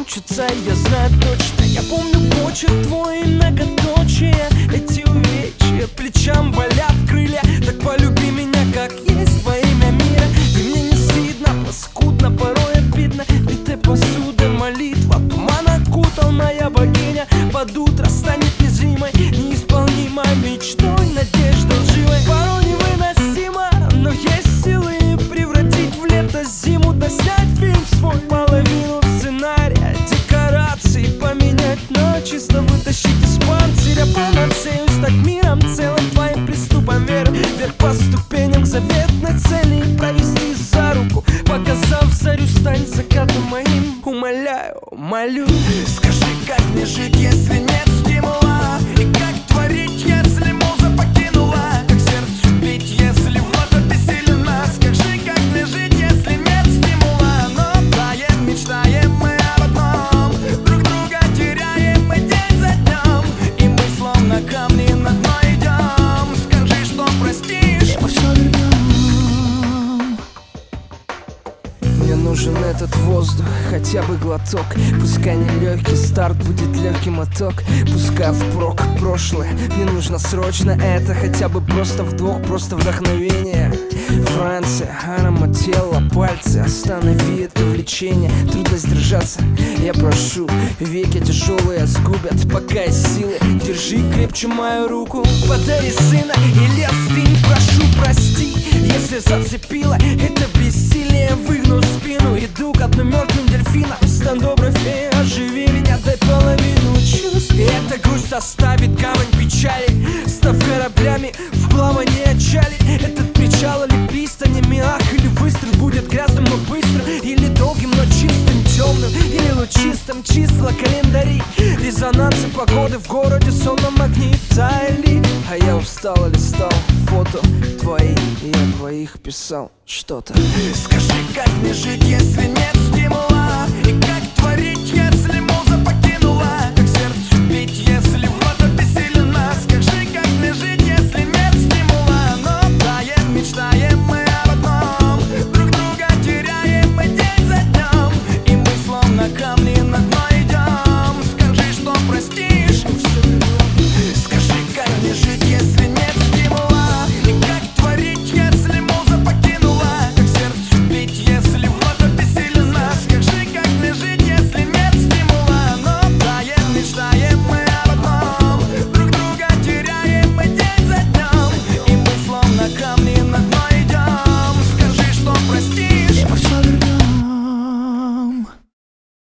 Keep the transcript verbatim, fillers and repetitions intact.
кончится, я знаю точно. Я помню почерк твой и многоточие. Эти увечья плечам болят крылья. Так полюби меня, как есть, во имя мира. И мне не стыдно, паскудно, порой обидно. Битой посуды молитва, туман окутал моя богиня. Под утро станет незримой, неисполнимой мечтой, надежда лживой. Порой невыносимо, но есть силы превратить в лето зиму, да снять фильм свой, половину сценария, декорации поменять на чисто, вытащить из панциря. Понадеюсь так миром целым твоим приступом веры вверх по ступеням к заветной цели и провести за руку, показав зарю, стань закатом моим. Умоляю, молю, скажи, как мне жить, если нет стимула? И как творить, если муза покинула? Как сердцу бить, если вновь обессилена? Скажи, как мне жить, если нет стимула? Но таем, мечтаем мы об одном, друг друга теряем мы день за днем, и мы словно камни на дно идем. Скажи, что простишь, мы все вернем. Мне нужен этот воздух, хотя бы глоток. Пускай не легкий старт, будет легкий моток. Пускай впрок прошлое, мне нужно срочно это. Хотя бы просто вдох, просто вдохновение. Франция, аромат тела, пальцы, останови это влечение. Трудно сдержаться, я прошу. Веки тяжелые сгубят, пока есть силы. Держи крепче мою руку, подари сына или остынь, прошу, прости. Если зацепило это бессилие, выгну спину, иду к одному мертвым дельфинам. Стань доброй феей, оживи меня, дай половину чувств. И эта грусть оставит камень печали, став кораблями в плавание отчали. Этот причал или пристанями, ах, или выстрел будет грязным, но быстро, или долгим, но чистым, темным, или лучистым. Числа календари, резонансы погоды в городе сонном нагнетали. А я устал, листал фото твои, и я твоих писал что-то. Скажи, как мне жить, если нет стимула? И как творить, если муза